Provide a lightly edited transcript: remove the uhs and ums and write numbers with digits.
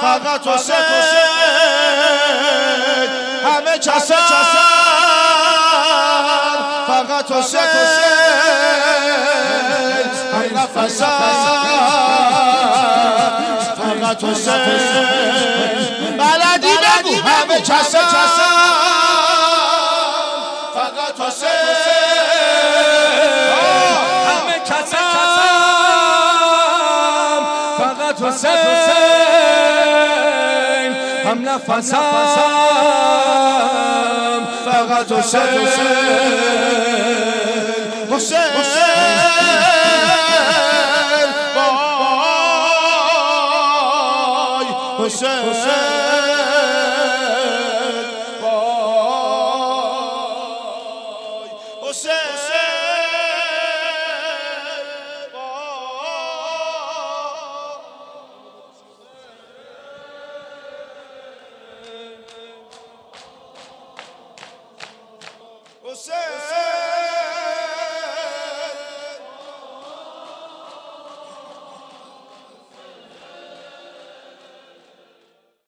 فقط حسین همه کسان فقط حسین هم نفسان فقط حسین بلدی بگو همه کسان فقط حسین همه کسان فقط حسین هم نفسم فقط حسین حسین وای حسین وای حسین حسین